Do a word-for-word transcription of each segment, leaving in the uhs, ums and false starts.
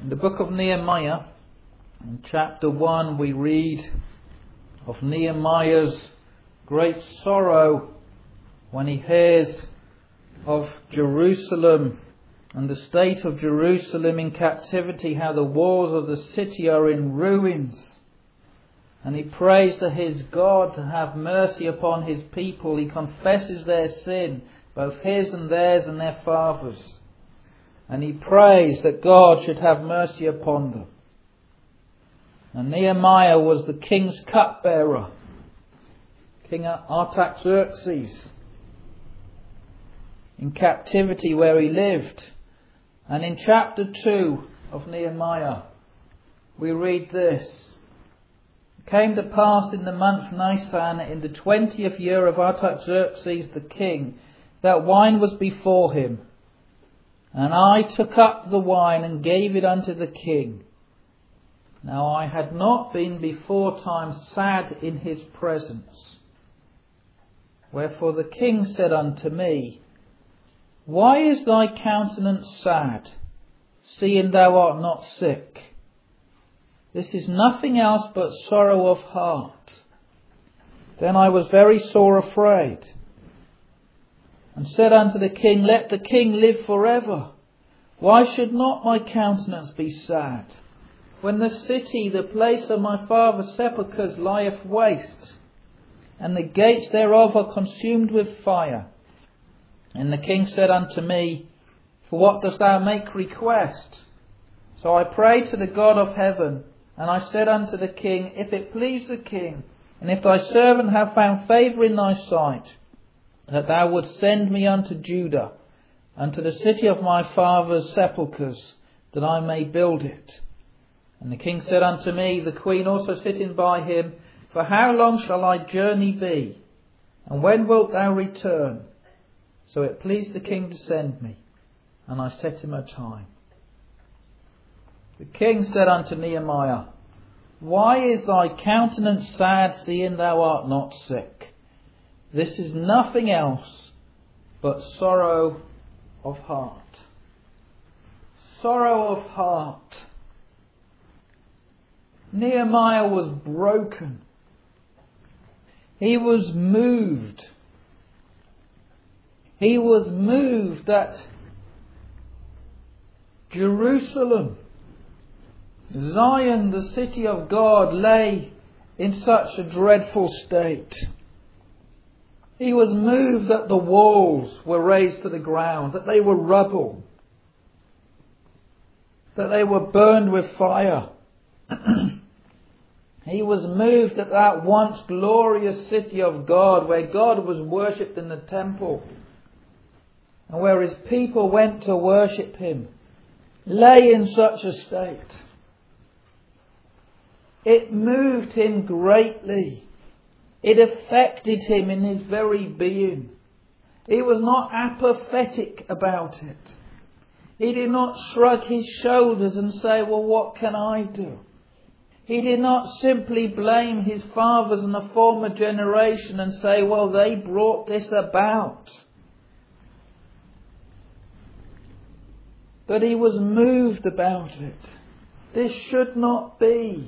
In the book of Nehemiah, in chapter one, we read of Nehemiah's great sorrow when he hears of Jerusalem and the state of Jerusalem in captivity, how the walls of the city are in ruins. And he prays to his God to have mercy upon his people. He confesses their sin, both his and theirs and their fathers. And he prays that God should have mercy upon them. And Nehemiah was the king's cupbearer, King Artaxerxes, in captivity where he lived. And in chapter two of Nehemiah, we read this. It came to pass in the month Nisan, in the twentieth year of Artaxerxes the king, that wine was before him. And I took up the wine and gave it unto the king. Now I had not been before time sad in his presence. Wherefore the king said unto me, Why is thy countenance sad, seeing thou art not sick? This is nothing else but sorrow of heart. Then I was very sore afraid, and said unto the king, Let the king live forever. Why should not my countenance be sad, when the city, the place of my father's sepulchres, lieth waste, and the gates thereof are consumed with fire? And the king said unto me, For what dost thou make request? So I prayed to the God of heaven, and I said unto the king, If it please the king, and if thy servant have found favour in thy sight, that thou wouldst send me unto Judah, unto the city of my father's sepulchres, that I may build it. And the king said unto me, the queen also sitting by him, For how long shall thy journey be? And when wilt thou return? So it pleased the king to send me, and I set him a time. The king said unto Nehemiah, Why is thy countenance sad, seeing thou art not sick? This is nothing else but sorrow of heart. Sorrow of heart. Nehemiah was broken. He was moved. He was moved that Jerusalem, Zion, the city of God, lay in such a dreadful state. He was moved that the walls were razed to the ground, that they were rubble, that they were burned with fire. He was moved that that once glorious city of God, where God was worshipped in the temple, and where his people went to worship him, lay in such a state. It moved him greatly. It affected him in his very being. He was not apathetic about it. He did not shrug his shoulders and say, well, what can I do? He did not simply blame his fathers and the former generation and say, well, they brought this about. But he was moved about it. This should not be.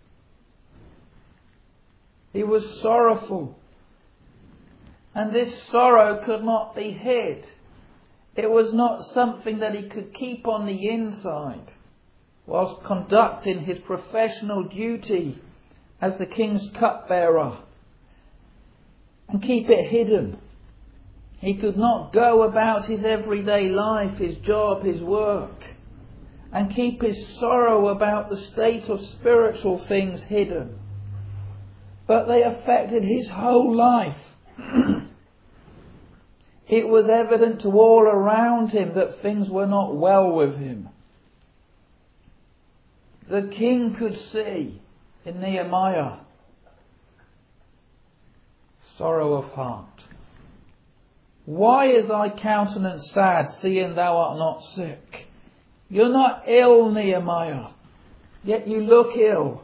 He was sorrowful. And this sorrow could not be hid. It was not something that he could keep on the inside whilst conducting his professional duty as the king's cupbearer and keep it hidden. He could not go about his everyday life, his job, his work, and keep his sorrow about the state of spiritual things hidden. But they affected his whole life. It was evident to all around him that things were not well with him. The king could see in Nehemiah sorrow of heart. Why is thy countenance sad, seeing thou art not sick? You're not ill, Nehemiah, yet you look ill.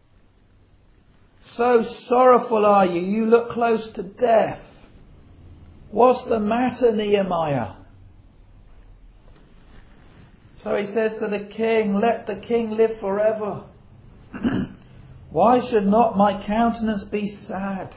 So sorrowful are you, you look close to death. What's the matter, Nehemiah? So he says to the king, let the king live forever. Why should not my countenance be sad?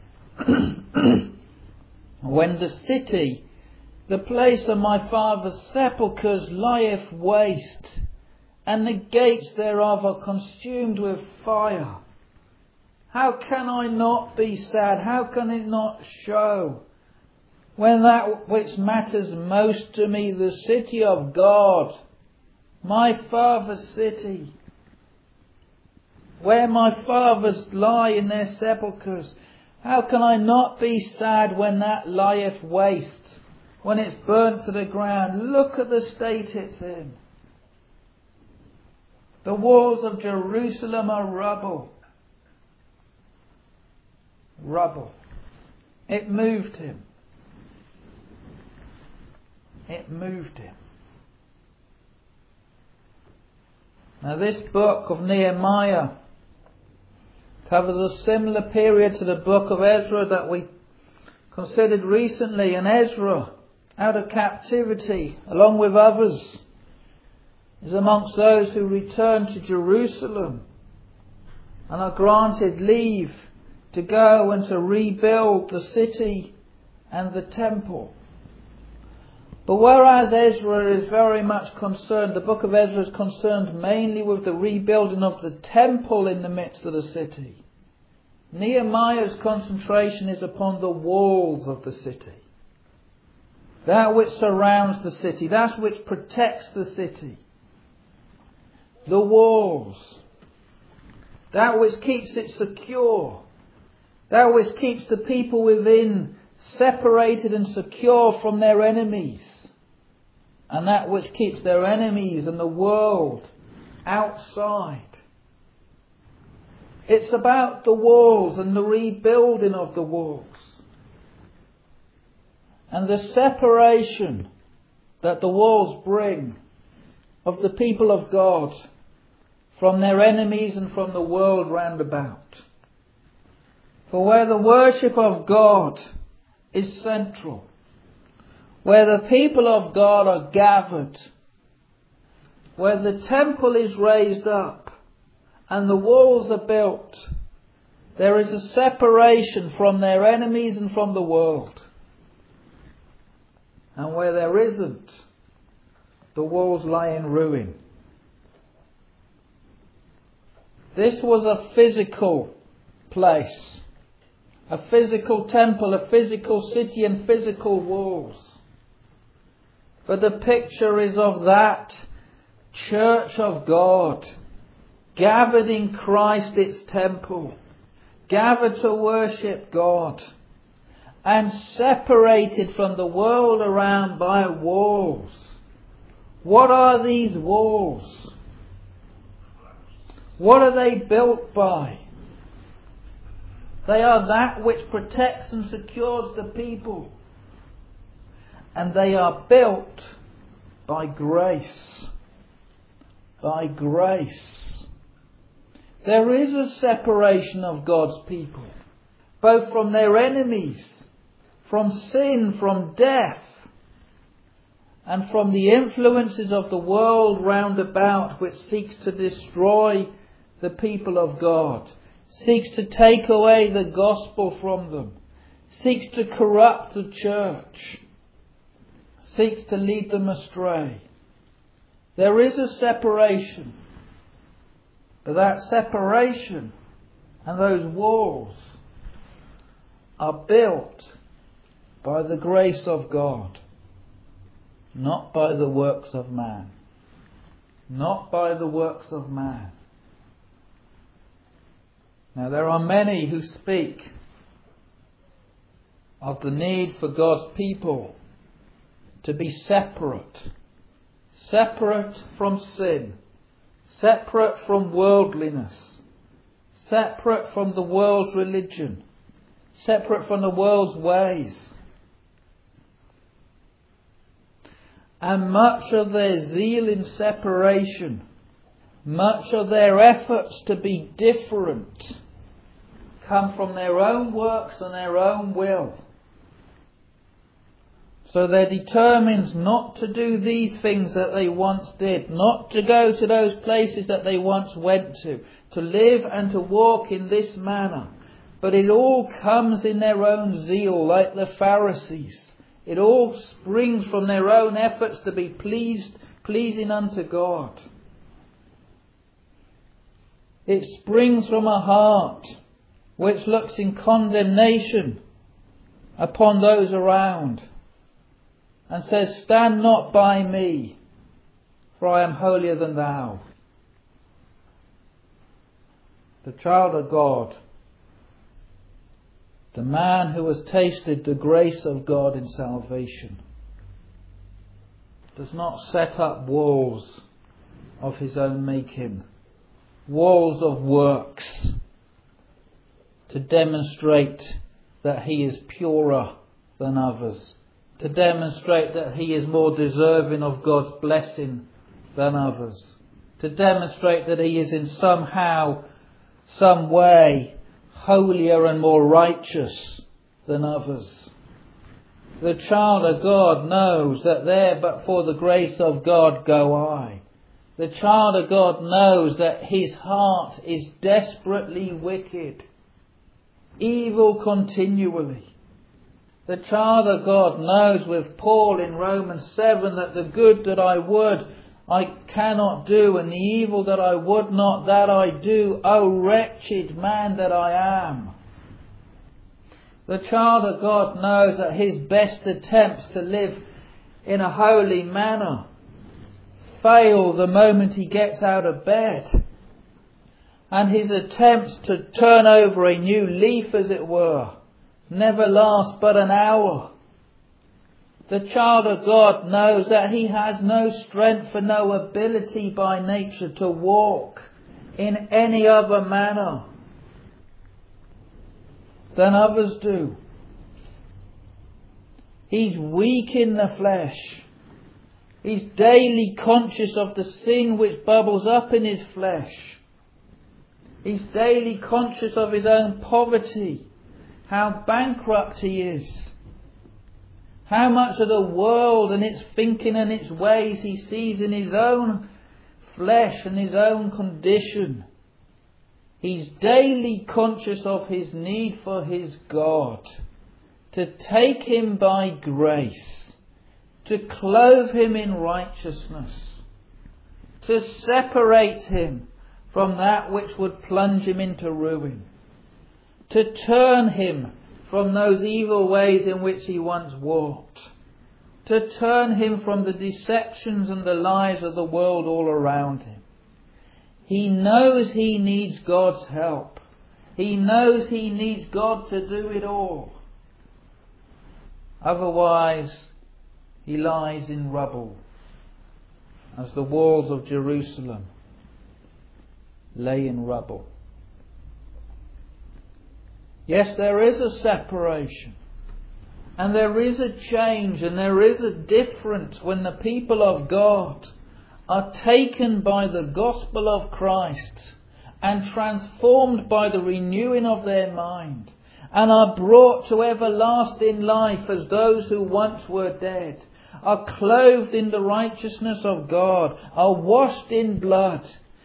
When the city, the place of my father's sepulchres, lieth waste, and the gates thereof are consumed with fire. How can I not be sad? How can it not show? When that which matters most to me, the city of God, my father's city, where my fathers lie in their sepulchres, how can I not be sad when that lieth waste, when it's burnt to the ground? Look at the state it's in. The walls of Jerusalem are rubble. Rubble. It moved him. It moved him. Now this book of Nehemiah covers a similar period to the book of Ezra that we considered recently. And Ezra, out of captivity, along with others, is amongst those who return to Jerusalem and are granted leave to go and to rebuild the city and the temple. But whereas Ezra is very much concerned, the book of Ezra is concerned mainly with the rebuilding of the temple in the midst of the city, Nehemiah's concentration is upon the walls of the city. That which surrounds the city, that which protects the city. The walls. That which keeps it secure. That which keeps the people within separated and secure from their enemies. And that which keeps their enemies and the world outside. It's about the walls and the rebuilding of the walls. And the separation that the walls bring of the people of God from their enemies and from the world round about. For where the worship of God is central, where the people of God are gathered, where the temple is raised up and the walls are built, there is a separation from their enemies and from the world. And where there isn't, the walls lie in ruin. This was a physical place, a physical temple, a physical city and physical walls. But the picture is of that church of God, gathered in Christ its temple, gathered to worship God, and separated from the world around by walls. What are these walls? What are they built by? They are that which protects and secures the people. And they are built by grace. By grace. There is a separation of God's people, both from their enemies, from sin, from death, and from the influences of the world round about, which seeks to destroy the people of God, seeks to take away the gospel from them, seeks to corrupt the church, seeks to lead them astray. There is a separation, but that separation and those walls are built by the grace of God, not by the works of man. Not by the works of man. Now there are many who speak of the need for God's people to be separate. Separate from sin. Separate from worldliness. Separate from the world's religion. Separate from the world's ways. And much of their zeal in separation, much of their efforts to be different, come from their own works and their own will. So they're determined not to do these things that they once did, not to go to those places that they once went to, to live and to walk in this manner. But it all comes in their own zeal, like the Pharisees. It all springs from their own efforts to be pleased, pleasing unto God. It springs from a heart which looks in condemnation upon those around and says, "Stand not by me, for I am holier than thou." The child of God, the man who has tasted the grace of God in salvation, does not set up walls of his own making, walls of works, to demonstrate that he is purer than others, to demonstrate that he is more deserving of God's blessing than others, to demonstrate that he is in somehow, some way, holier and more righteous than others. The child of God knows that there but for the grace of God go I. The child of God knows that his heart is desperately wicked, evil continually. The child of God knows with Paul in Romans seven that the good that I would I cannot do, and the evil that I would not, that I do. O wretched man that I am. The child of God knows that his best attempts to live in a holy manner fail the moment he gets out of bed. And his attempts to turn over a new leaf, as it were, never last but an hour. The child of God knows that he has no strength and no ability by nature to walk in any other manner than others do. He's weak in the flesh. He's daily conscious of the sin which bubbles up in his flesh. He's daily conscious of his own poverty, how bankrupt he is, how much of the world and its thinking and its ways he sees in his own flesh and his own condition. He's daily conscious of his need for his God to take him by grace, to clothe him in righteousness, to separate him from that which would plunge him into ruin, to turn him from those evil ways in which he once walked, to turn him from the deceptions and the lies of the world all around him. He knows he needs God's help. He knows he needs God to do it all. Otherwise, he lies in rubble, as the walls of Jerusalem lay in rubble. Yes, there is a separation, and there is a change, and there is a difference when the people of God are taken by the gospel of Christ and transformed by the renewing of their mind, and are brought to everlasting life as those who once were dead, are clothed in the righteousness of God, are washed in blood,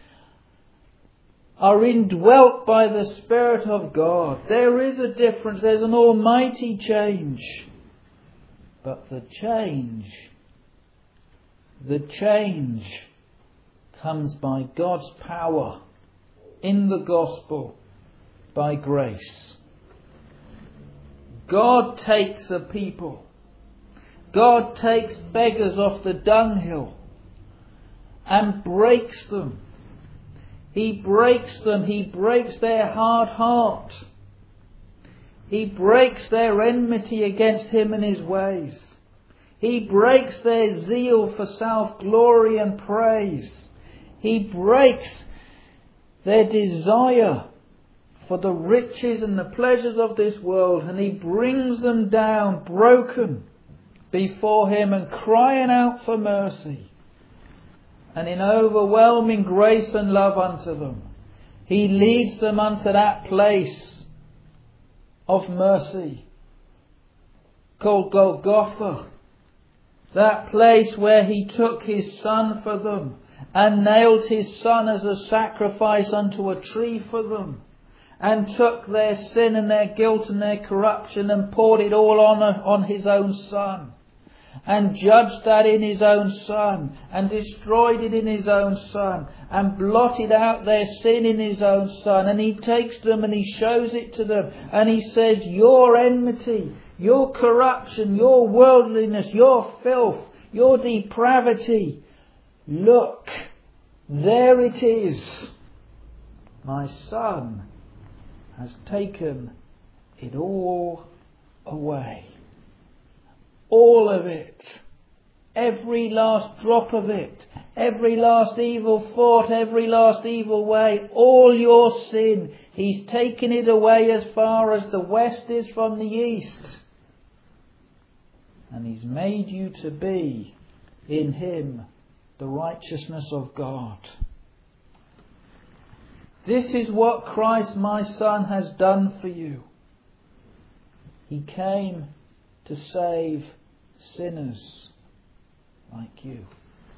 are indwelt by the Spirit of God. There is a difference. There's an almighty change. But the change, the change comes by God's power in the gospel, by grace. God takes a people. God takes beggars off the dunghill and breaks them. He breaks them. He breaks their hard heart. He breaks their enmity against him and his ways. He breaks their zeal for self-glory and praise. He breaks their desire for the riches and the pleasures of this world, and he brings them down broken before him and crying out for mercy. And in overwhelming grace and love unto them, he leads them unto that place of mercy called Golgotha, That place where He took His Son for them and nailed His Son as a sacrifice unto a tree for them, and took their sin and their guilt and their corruption and poured it all on, on His own Son, and judged that in His own Son, and destroyed it in His own Son, and blotted out their sin in His own Son. And He takes them and He shows it to them, and He says, your enmity, your corruption, your worldliness, your filth, your depravity, look, there it is. My Son has taken it all away. All of it. Every last drop of it. Every last evil thought. Every last evil way. All your sin. He's taken it away as far as the west is from the east. And He's made you to be in Him the righteousness of God. This is what Christ my Son has done for you. He came to save sinners like you.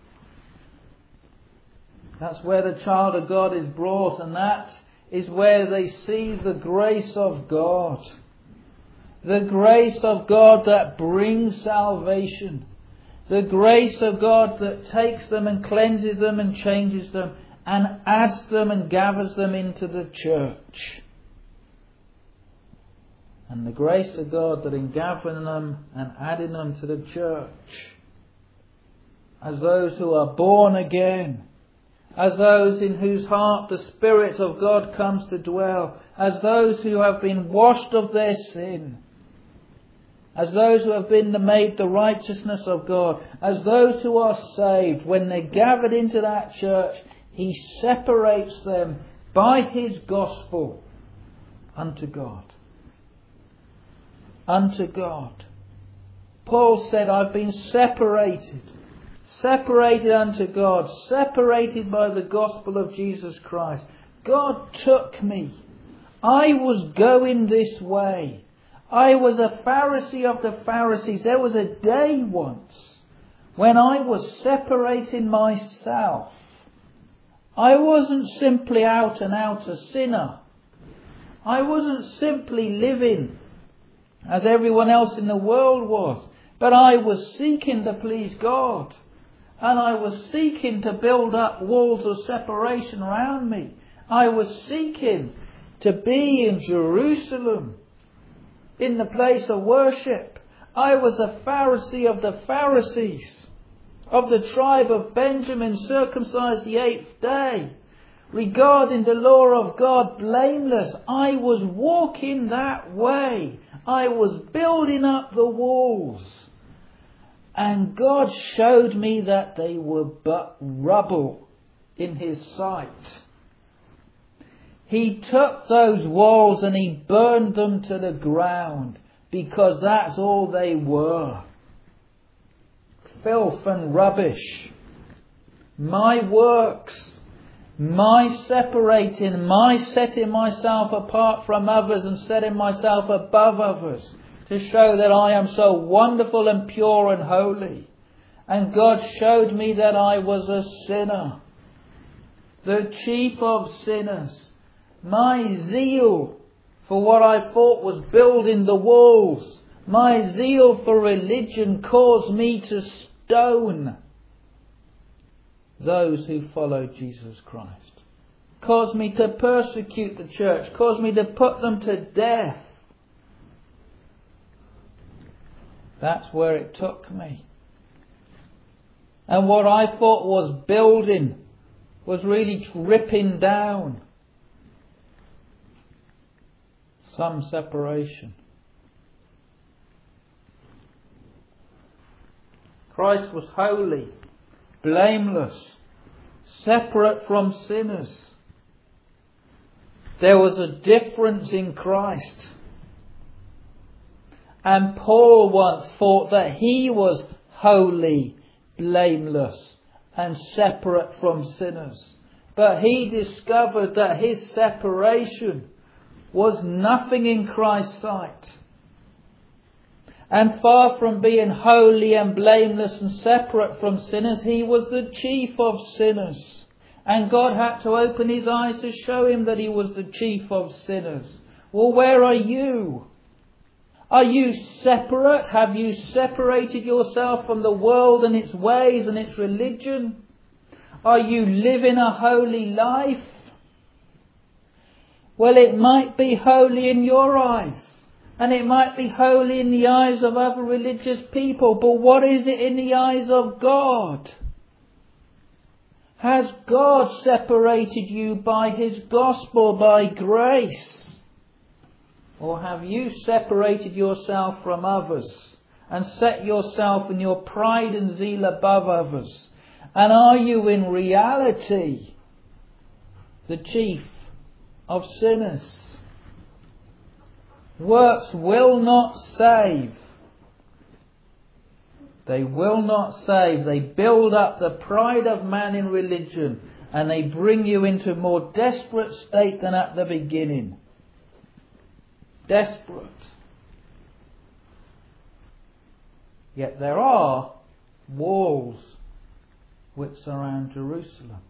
That's where the child of God is brought, and that is where they see the grace of God. The grace of God that brings salvation. The grace of God that takes them and cleanses them and changes them and adds them and gathers them into the church. And the grace of God that in gathering them and adding them to the church, as those who are born again, as those in whose heart the Spirit of God comes to dwell, as those who have been washed of their sin, as those who have been made the righteousness of God, as those who are saved, when they're gathered into that church, He separates them by His gospel unto God. Unto God. Paul said, I've been separated. Separated unto God. Separated by the gospel of Jesus Christ. God took me. I was going this way. I was a Pharisee of the Pharisees. There was a day once when I was separating myself. I wasn't simply out and out a sinner. I wasn't simply living as everyone else in the world was. But I was seeking to please God. And I was seeking to build up walls of separation around me. I was seeking to be in Jerusalem, in the place of worship. I was a Pharisee of the Pharisees, of the tribe of Benjamin, circumcised the eighth day, regarding the law of God blameless. I was walking that way. I was building up the walls. And God showed me that they were but rubble in His sight. He took those walls and He burned them to the ground, because that's all they were. Filth and rubbish. My works. My separating. My setting myself apart from others and setting myself above others, to show that I am so wonderful and pure and holy. And God showed me that I was a sinner. The chief of sinners. My zeal for what I thought was building the walls, my zeal for religion caused me to stone those who followed Jesus Christ. Caused me to persecute the church. Caused me to put them to death. That's where it took me. And what I thought was building was really ripping down. Some separation. Christ was holy, blameless, separate from sinners. There was a difference in Christ. And Paul once thought that he was holy, blameless, and separate from sinners. But he discovered that his separation was nothing in Christ's sight. And far from being holy and blameless and separate from sinners, he was the chief of sinners. And God had to open his eyes to show him that he was the chief of sinners. Well, where are you? Are you separate? Have you separated yourself from the world and its ways and its religion? Are you living a holy life? Well, it might be holy in your eyes. And it might be holy in the eyes of other religious people. But what is it in the eyes of God? Has God separated you by his gospel, by grace? Or have you separated yourself from others and set yourself in your pride and zeal above others? And are you in reality the chief of sinners? Works will not save. They will not save. They build up the pride of man in religion, and they bring you into a more desperate state than at the beginning. Desperate. Yet there are walls which surround Jerusalem.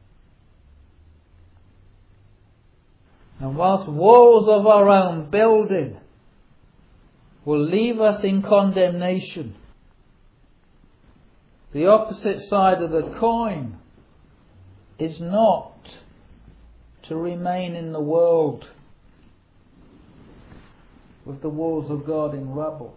And whilst walls of our own building will leave us in condemnation, the opposite side of the coin is not to remain in the world with the walls of God in rubble.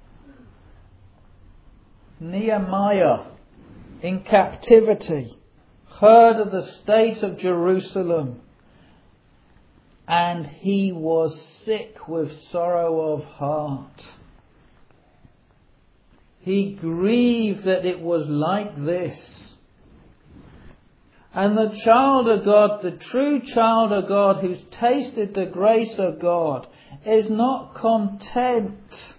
Nehemiah, in captivity, heard of the state of Jerusalem, and he was sick with sorrow of heart. He grieved that it was like this. And the child of God, the true child of God who's tasted the grace of God, is not content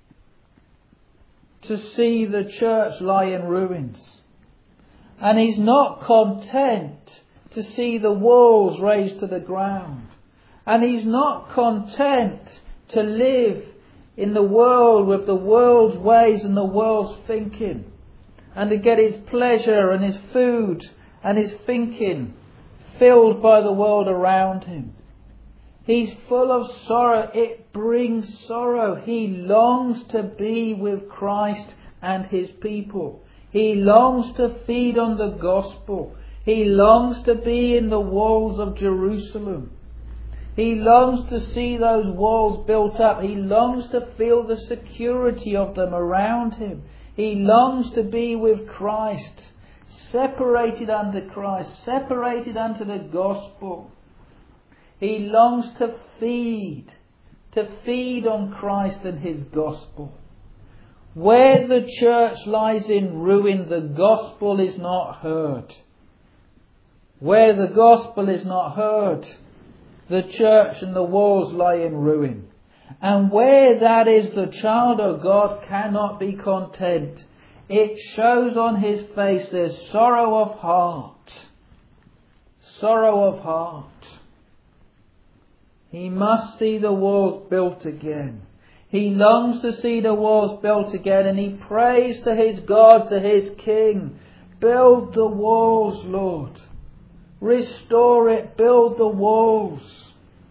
to see the church lie in ruins. And he's not content to see the walls razed to the ground. And he's not content to live in the world with the world's ways and the world's thinking, and to get his pleasure and his food and his thinking filled by the world around him. He's full of sorrow. It brings sorrow. He longs to be with Christ and his people. He longs to feed on the gospel. He longs to be in the walls of Jerusalem. He longs to see those walls built up. He longs to feel the security of them around him. He longs to be with Christ, separated under Christ, separated under the gospel. He longs to feed, to feed on Christ and his gospel. Where the church lies in ruin, the gospel is not heard. Where the gospel is not heard, the church and the walls lie in ruin. And where that is, the child of God cannot be content. It shows on his face there's sorrow of heart. Sorrow of heart. He must see the walls built again. He longs to see the walls built again, and he prays to his God, to his King, build the walls, Lord. Restore it, build the walls.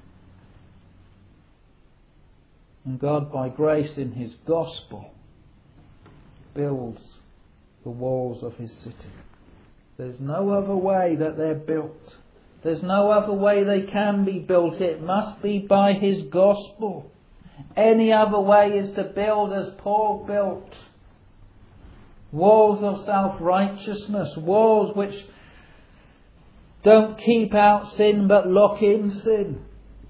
And God, by grace in his gospel, builds the walls of his city. There's no other way that they're built. There's no other way they can be built. It must be by his gospel. Any other way is to build as Paul built. Walls of self-righteousness. Walls which don't keep out sin but lock in sin.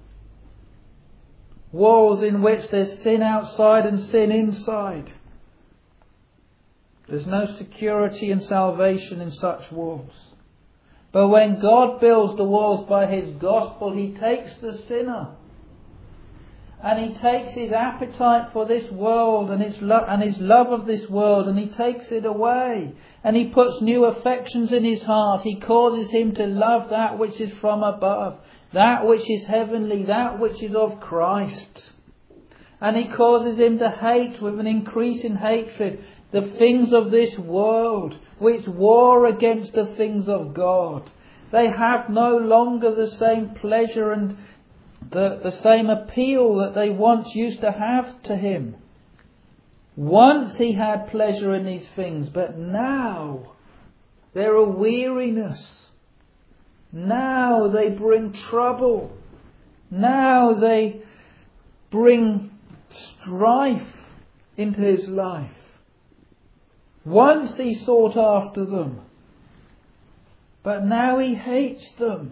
Walls in which there's sin outside and sin inside. There's no security and salvation in such walls. But when God builds the walls by his gospel, he takes the sinner. And he takes his appetite for this world and his, lo- and his love of this world, and he takes it away. And he puts new affections in his heart. He causes him to love that which is from above, that which is heavenly, that which is of Christ. And he causes him to hate with an increasing hatred the things of this world, which war against the things of God. They have no longer the same pleasure and the, the same appeal that they once used to have to him. Once he had pleasure in these things, but now they're a weariness. Now they bring trouble. Now they bring strife into his life. Once he sought after them, but now he hates them.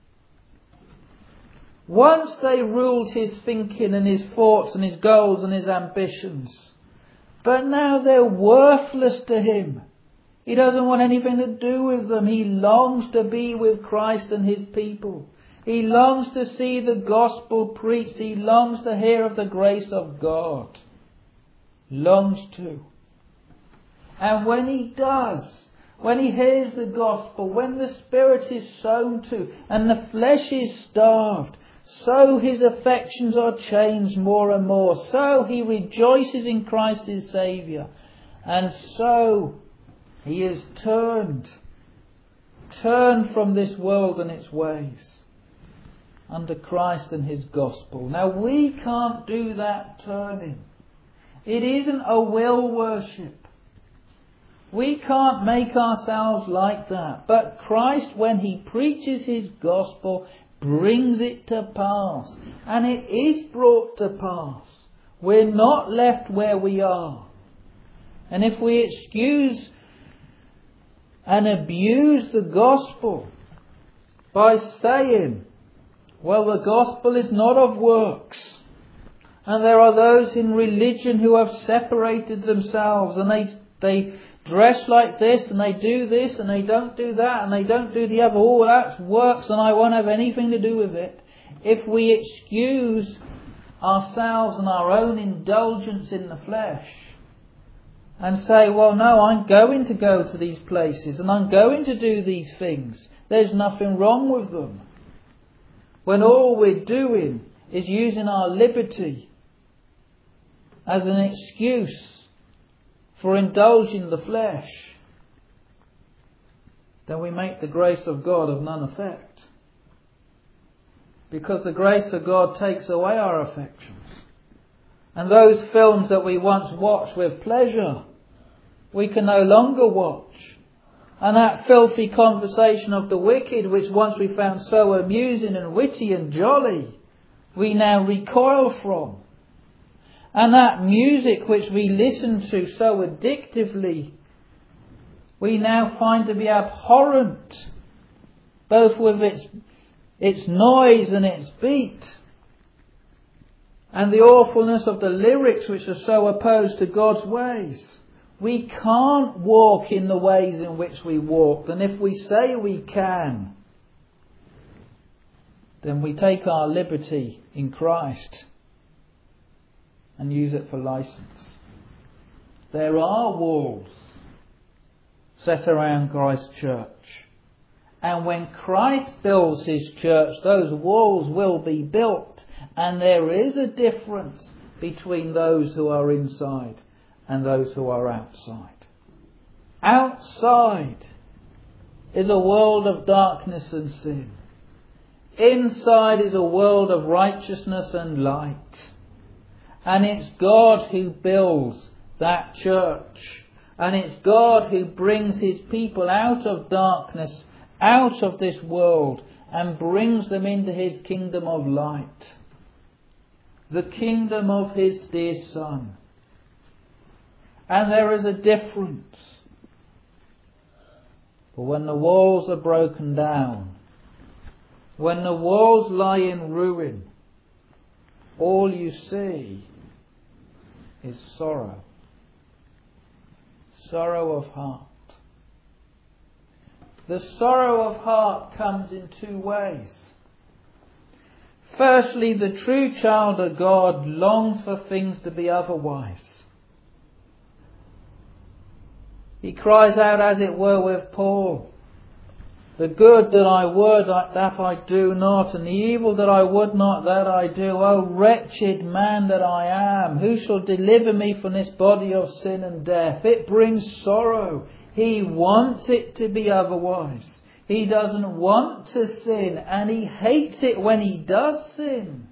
Once they ruled his thinking and his thoughts and his goals and his ambitions, but now they're worthless to him. He doesn't want anything to do with them. He longs to be with Christ and his people. He longs to see the gospel preached. He longs to hear of the grace of God. Longs to. And when he does, when he hears the gospel, when the Spirit is sown to and the flesh is starved, so his affections are changed more and more. So he rejoices in Christ his Saviour. And so he is turned, turned from this world and its ways under Christ and his gospel. Now we can't do that turning. It isn't a will worship. We can't make ourselves like that. But Christ, when he preaches his gospel, brings it to pass. And it is brought to pass. We're not left where we are. And if we excuse and abuse the gospel by saying, well, the gospel is not of works, and there are those in religion who have separated themselves, and they they dress like this, and they do this, and they don't do that, and they don't do the other. Oh, that's works, and I won't have anything to do with it. If we excuse ourselves and our own indulgence in the flesh, and say, well, no, I'm going to go to these places, and I'm going to do these things. There's nothing wrong with them. When all we're doing is using our liberty as an excuse for indulging the flesh, then we make the grace of God of none effect. Because the grace of God takes away our affections. And those films that we once watched with pleasure, we can no longer watch. And that filthy conversation of the wicked, which once we found so amusing and witty and jolly, we now recoil from. And that music which we listen to so addictively, we now find to be abhorrent, both with its, its noise and its beat, and the awfulness of the lyrics which are so opposed to God's ways. We can't walk in the ways in which we walked. And if we say we can, then we take our liberty in Christ and use it for license. There are walls set around Christ's church. And when Christ builds his church, those walls will be built. And there is a difference between those who are inside and those who are outside. Outside is a world of darkness and sin. Inside is a world of righteousness and light. And it's God who builds that church. And it's God who brings his people out of darkness, out of this world, and brings them into his kingdom of light. The kingdom of his dear Son. And there is a difference. But when the walls are broken down, when the walls lie in ruin, all you see is sorrow. Sorrow of heart. The sorrow of heart comes in two ways. Firstly, the true child of God longs for things to be otherwise. He cries out, as it were, with Paul, The good that I would, that I do not, and the evil that I would not, that I do. O wretched man that I am, who shall deliver me from this body of sin and death? It brings sorrow. He wants it to be otherwise. He doesn't want to sin, and he hates it when he does sin.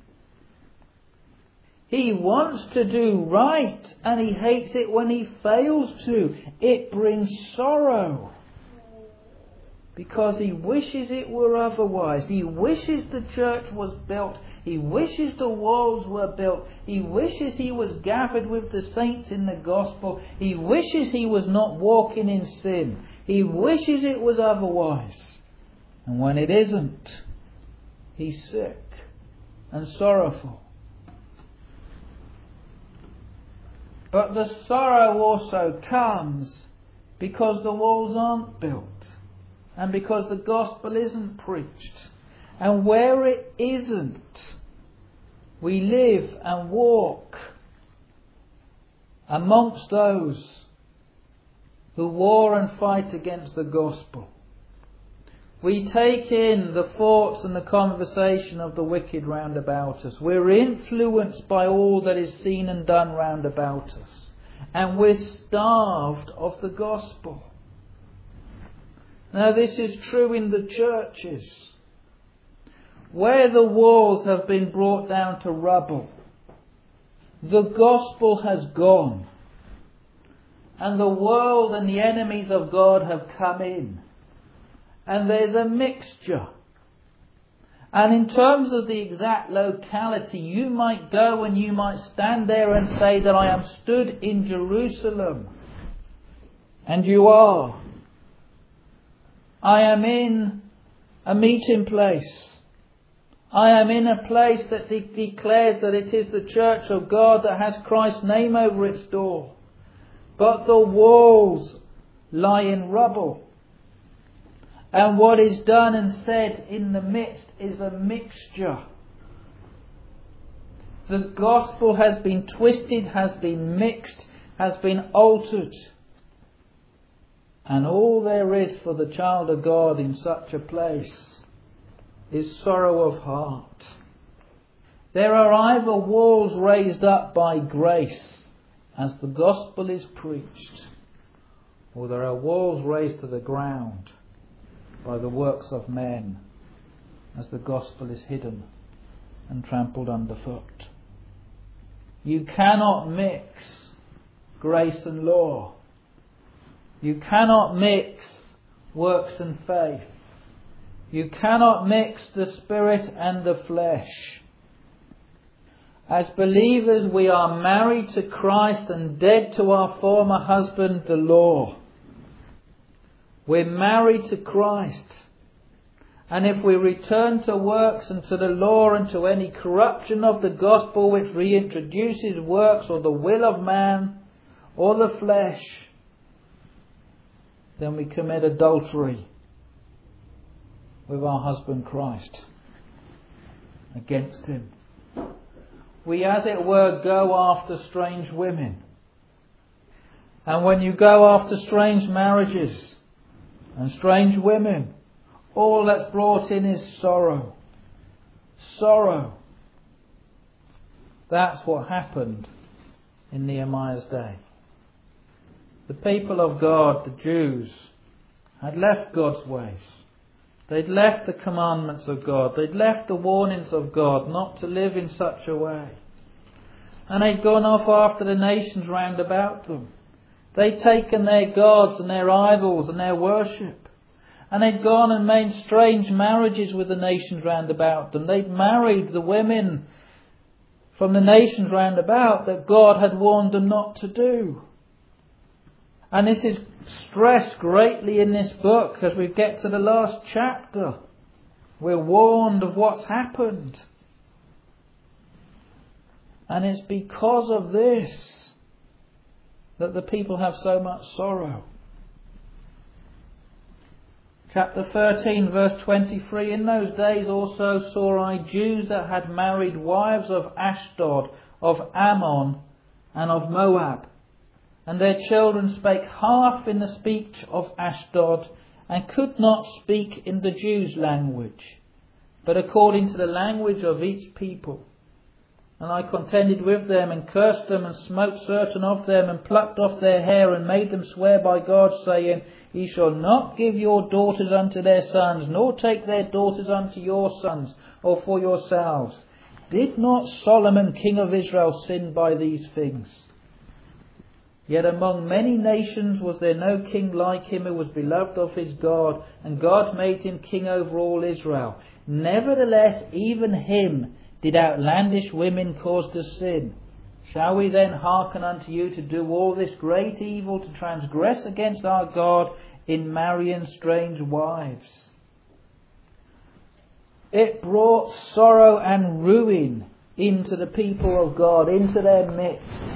He wants to do right, and he hates it when he fails to. It brings sorrow. Because he wishes it were otherwise. He wishes the church was built. He wishes the walls were built. He wishes he was gathered with the saints in the gospel. He wishes he was not walking in sin. He wishes it was otherwise. And when it isn't, he's sick and sorrowful. But the sorrow also comes because the walls aren't built. And because the gospel isn't preached. And where it isn't, we live and walk amongst those who war and fight against the gospel. We take in the thoughts and the conversation of the wicked round about us. We're influenced by all that is seen and done round about us. And we're starved of the gospel. Now this is true in the churches. Where the walls have been brought down to rubble, the gospel has gone. And the world and the enemies of God have come in. And there's a mixture. And in terms of the exact locality, you might go and you might stand there and say that I am stood in Jerusalem. And you are. I am in a meeting place. I am in a place that de- declares that it is the church of God that has Christ's name over its door. But the walls lie in rubble. And what is done and said in the midst is a mixture. The gospel has been twisted, has been mixed, has been altered. And all there is for the child of God in such a place is sorrow of heart. There are either walls raised up by grace as the gospel is preached, or there are walls raised to the ground by the works of men as the gospel is hidden and trampled underfoot. You cannot mix grace and law. You cannot mix works and faith. You cannot mix the spirit and the flesh. As believers, we are married to Christ and dead to our former husband, the law. We're married to Christ. And if we return to works and to the law and to any corruption of the gospel which reintroduces works or the will of man or the flesh, then we commit adultery with our husband Christ against him. We, as it were, go after strange women. And when you go after strange marriages and strange women, all that's brought in is sorrow. Sorrow. That's what happened in Nehemiah's day. The people of God, the Jews, had left God's ways. They'd left the commandments of God. They'd left the warnings of God not to live in such a way. And they'd gone off after the nations round about them. They'd taken their gods and their idols and their worship. And they'd gone and made strange marriages with the nations round about them. They'd married the women from the nations round about that God had warned them not to do. And this is stressed greatly in this book as we get to the last chapter. We're warned of what's happened. And it's because of this that the people have so much sorrow. Chapter thirteen, verse twenty-three. In those days also saw I Jews that had married wives of Ashdod, of Ammon, and of Moab. And their children spake half in the speech of Ashdod, and could not speak in the Jews' language, but according to the language of each people. And I contended with them, and cursed them, and smote certain of them, and plucked off their hair, and made them swear by God, saying, Ye shall not give your daughters unto their sons, nor take their daughters unto your sons, or for yourselves. Did not Solomon king of Israel sin by these things? Yet among many nations was there no king like him, who was beloved of his God, and God made him king over all Israel. Nevertheless, even him did outlandish women cause to sin. Shall we then hearken unto you to do all this great evil, to transgress against our God in marrying strange wives? It brought sorrow and ruin into the people of God, into their midst,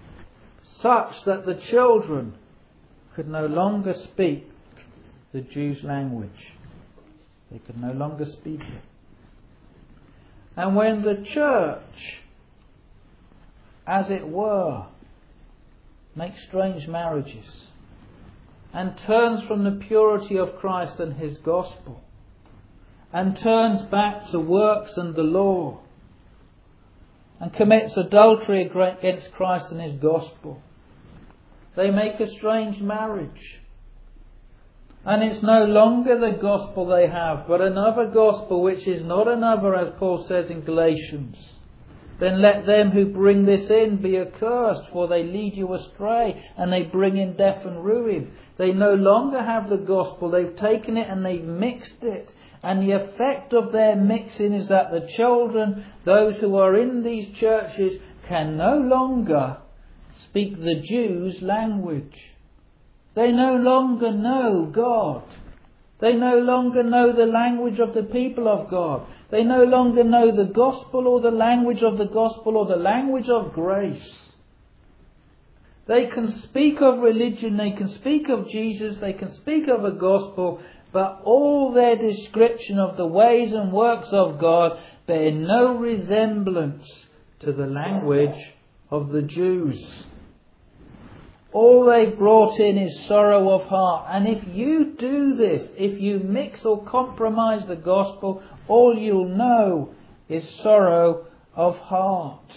such that the children could no longer speak the Jews' language. They could no longer speak it. And when the church, as it were, makes strange marriages and turns from the purity of Christ and his gospel, and turns back to works and the law, and commits adultery against Christ and his gospel, they make a strange marriage. And it's no longer the gospel they have, but another gospel which is not another, as Paul says in Galatians. Then let them who bring this in be accursed, for they lead you astray, and they bring in death and ruin. They no longer have the gospel. They've taken it and they've mixed it. And the effect of their mixing is that the children, those who are in these churches, can no longer speak the Jews' language. They no longer know God. They no longer know the language of the people of God. They no longer know the gospel, or the language of the gospel, or the language of grace. They can speak of religion, they can speak of Jesus, they can speak of a gospel, but all their description of the ways and works of God bear no resemblance to the language of the Jews. All they've brought in is sorrow of heart. And if you do this, if you mix or compromise the gospel, all you'll know is sorrow of heart.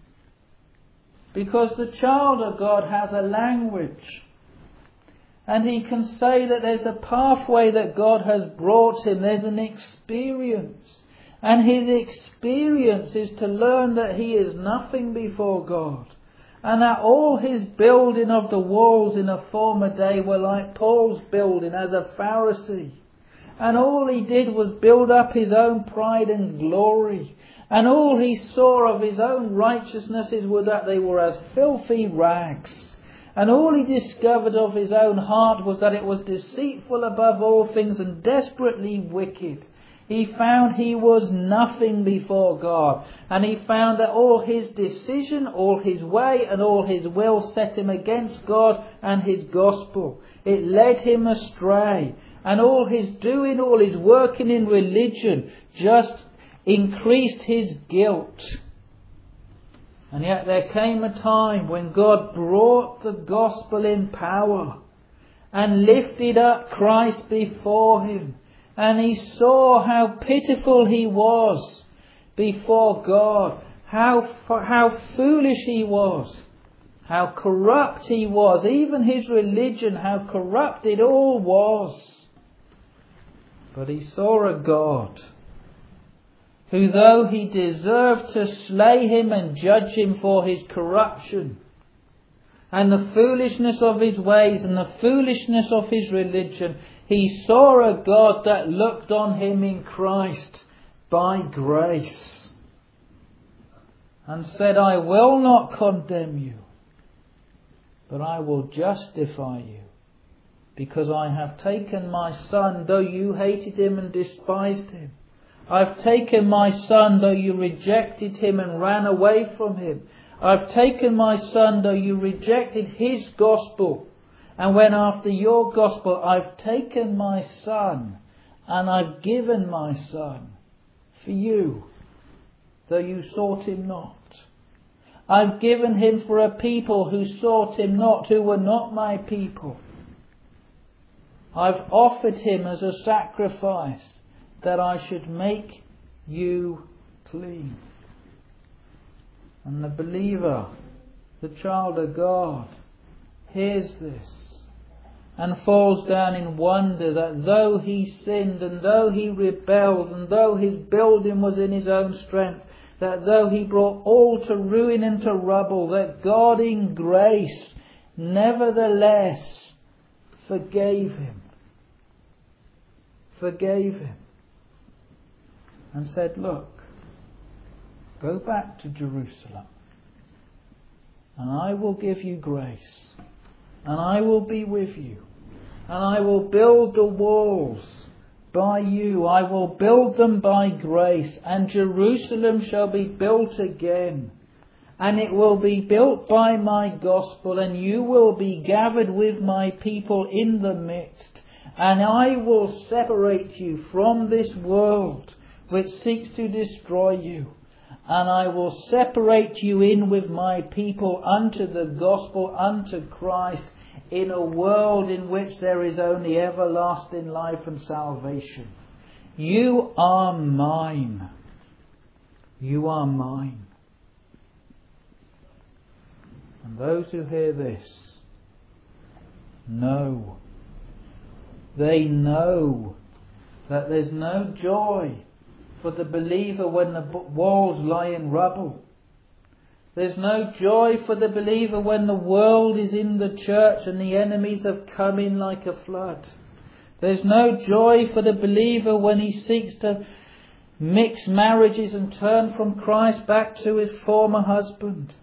Because the child of God has a language. And he can say that there's a pathway that God has brought him. There's an experience. And his experience is to learn that he is nothing before God. And that all his building of the walls in a former day were like Paul's building as a Pharisee. And all he did was build up his own pride and glory. And all he saw of his own righteousnesses were that they were as filthy rags. And all he discovered of his own heart was that it was deceitful above all things and desperately wicked. He found he was nothing before God. And he found that all his decision, all his way and all his will set him against God and his gospel. It led him astray. And all his doing, all his working in religion just increased his guilt. And yet there came a time when God brought the gospel in power and lifted up Christ before him. And he saw how pitiful he was before God, how, how foolish he was, how corrupt he was, even his religion, how corrupt it all was. But he saw a God who, though he deserved to slay him and judge him for his corruption and the foolishness of his ways and the foolishness of his religion, he saw a God that looked on him in Christ by grace and said, I will not condemn you, but I will justify you, because I have taken my son, though you hated him and despised him. I've taken my son, though you rejected him and ran away from him. I've taken my son, though you rejected his gospel and went after your gospel. I've taken my son and I've given my son for you, though you sought him not. I've given him for a people who sought him not, who were not my people. I've offered him as a sacrifice that I should make you clean. And the believer, the child of God, hears this and falls down in wonder that though he sinned and though he rebelled and though his building was in his own strength, that though he brought all to ruin and to rubble, that God in grace nevertheless forgave him. Forgave him. And said, look, go back to Jerusalem and I will give you grace and I will be with you and I will build the walls by you. I will build them by grace, and Jerusalem shall be built again, and it will be built by my gospel, and you will be gathered with my people in the midst, and I will separate you from this world which seeks to destroy you, and I will separate you in with my people unto the gospel, unto Christ, in a world in which there is only everlasting life and salvation. You are mine. You are mine. And those who hear this know. They know that there's no joy for the believer when the walls lie in rubble. There's no joy for the believer when the world is in the church and the enemies have come in like a flood. There's no joy for the believer when he seeks to mix marriages and turn from Christ back to his former husband.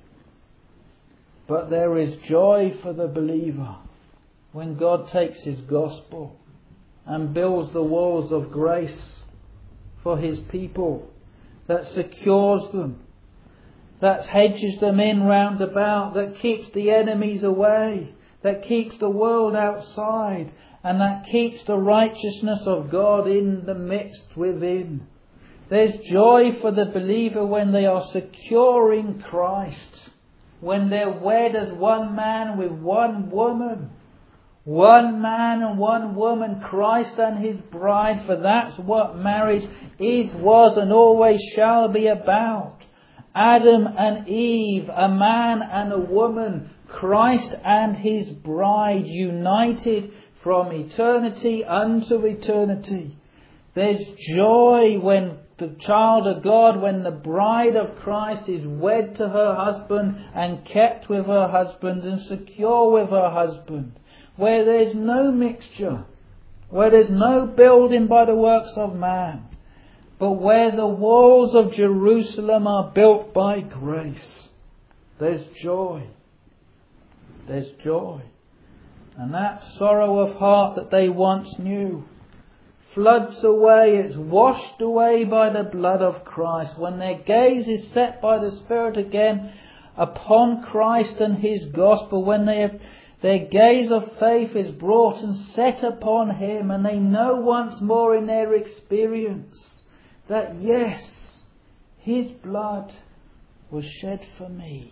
But there is joy for the believer when God takes his gospel and builds the walls of grace for his people, that secures them, that hedges them in round about, that keeps the enemies away, that keeps the world outside, and that keeps the righteousness of God in the midst within. There's joy for the believer when they are secure in Christ, when they're wed as one man with one woman. One man and one woman, Christ and his bride, for that's what marriage is, was and always shall be about. Adam and Eve, a man and a woman, Christ and his bride, united from eternity unto eternity. There's joy when the child of God, when the bride of Christ is wed to her husband and kept with her husband and secure with her husband, where there's no mixture, where there's no building by the works of man, but where the walls of Jerusalem are built by grace. There's joy. There's joy. And that sorrow of heart that they once knew floods away. It's washed away by the blood of Christ. When their gaze is set by the Spirit again upon Christ and his gospel, when they have, their gaze of faith is brought and set upon him, and they know once more in their experience that yes, his blood was shed for me.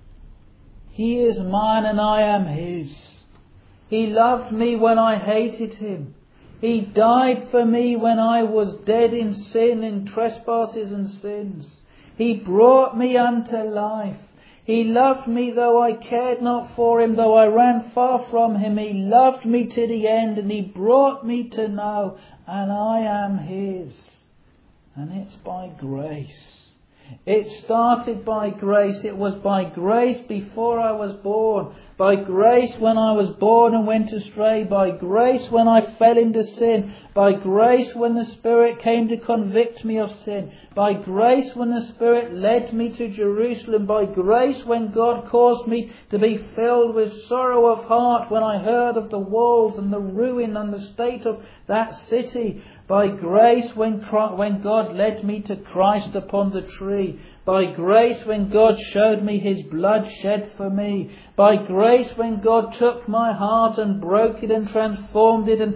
He is mine and I am his. He loved me when I hated him. He died for me when I was dead in sin, in trespasses and sins. He brought me unto life. He loved me though I cared not for him, though I ran far from him. He loved me to the end, and he brought me to know, and I am his. And it's by grace. It started by grace. It was by grace before I was born. By grace when I was born and went astray. By grace when I fell into sin. By grace when the Spirit came to convict me of sin. By grace when the Spirit led me to Jerusalem. By grace when God caused me to be filled with sorrow of heart when I heard of the walls and the ruin and the state of that city. By grace when when God led me to Christ upon the tree. By grace when God showed me his blood shed for me. By grace when God took my heart and broke it and transformed it and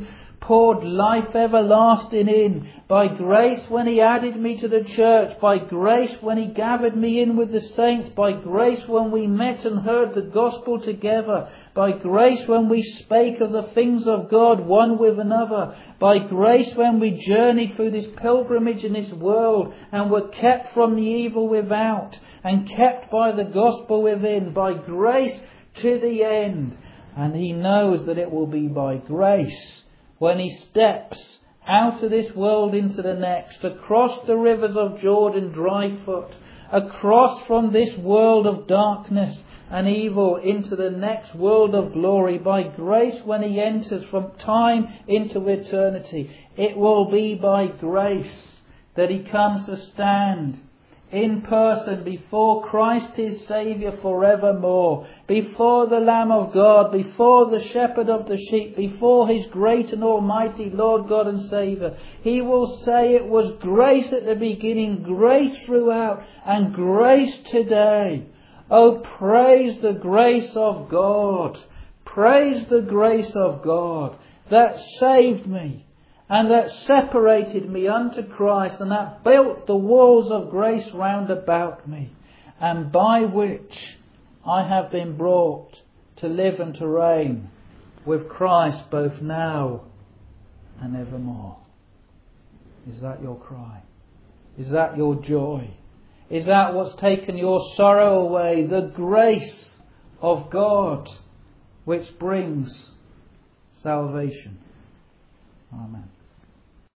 poured life everlasting in. By grace when He added me to the church. By grace when He gathered me in with the saints. By grace when we met and heard the gospel together. By grace when we spake of the things of God one with another. By grace when we journeyed through this pilgrimage in this world and were kept from the evil without and kept by the gospel within. By grace to the end. And He knows that it will be by grace when He steps out of this world into the next, across the rivers of Jordan dry foot, across from this world of darkness and evil into the next world of glory. By grace when He enters from time into eternity, it will be by grace that He comes to stand in person before Christ His Saviour forevermore, before the Lamb of God, before the Shepherd of the sheep, before His great and almighty Lord God and Saviour. He will say it was grace at the beginning, grace throughout, and grace today. Oh, praise the grace of God. Praise the grace of God that saved me, and that separated me unto Christ, and that built the walls of grace round about me, and by which I have been brought to live and to reign with Christ both now and evermore. Is that your cry? Is that your joy? Is that what's taken your sorrow away? The grace of God which brings salvation. Amen.